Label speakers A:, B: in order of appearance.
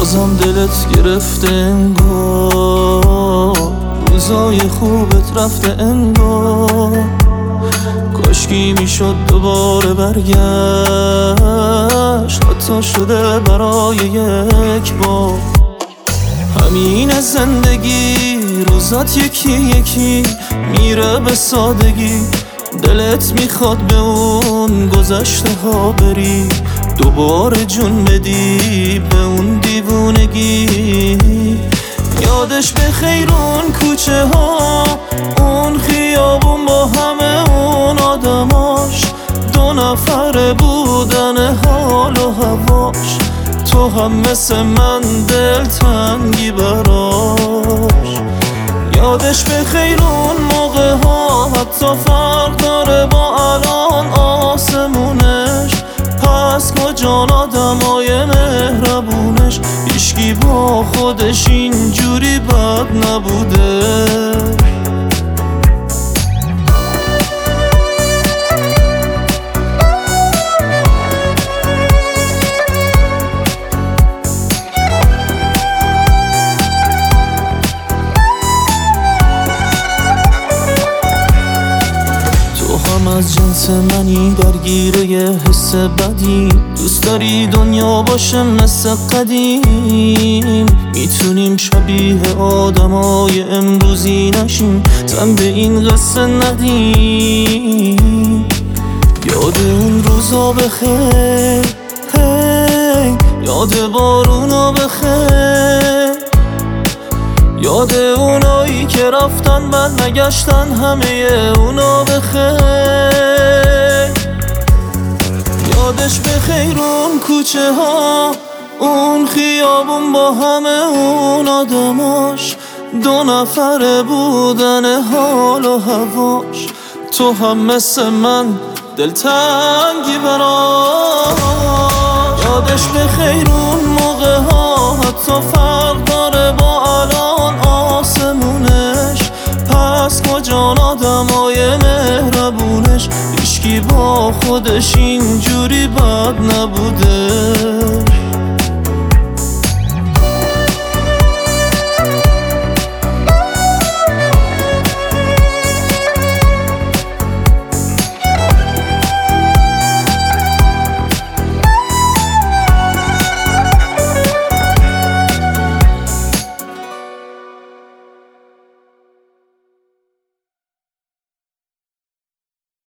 A: بازم دلت گرفته انگار، روزای خوبت رفته انگار. کاشکی میشد دوباره برگشت، حتی شده برای یک بار. همین زندگی روزات یکی یکی میره به سادگی. دلت میخواد به اون گذشته ها بری، دوباره جون بدی به اون دیوونگی. یادش به خیر اون کوچه ها، اون خیابون با همه اون آدماش. 2 نفره بودن حال و هواش، تو هم مثل من دلتنگی براش. یادش به خیر اون موقع ها، حتی فرق داره با الان آسمونش. پس کجان آدمای مهربونش، هیچکی با خودش اینجوری بد نبوده. از جنس منی درگیره یه حس بدی، دوست داری دنیا باشه مثل قدیم. میتونیم شبیه آدمای امروزی نشیم، تن به این قصه ندیم. یاد اون روزا بخیر، هی یاد بارونا بخیر. یاد اونایی که رفتن بعد نگشتن، همه اونا بخیر. یادش بخیر اون کوچه ها، اون خیابون با همه اون آدماش. 2 نفره بودن حال و هواش، تو هم مثل من دلتنگی براش. یادش بخیر اون موقع ها، حتی فرق داره با الان آسمونش. پس کجان آدمای مهربونش، هیچکی با خودش اینجوری بد نبوده.